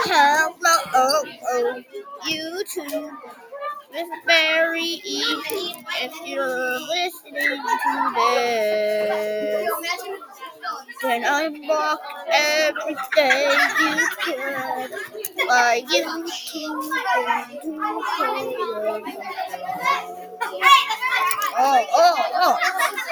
Hello, YouTube. It's very easy if you're listening to this. Then unlock every day you can by YouTube and to play. Oh.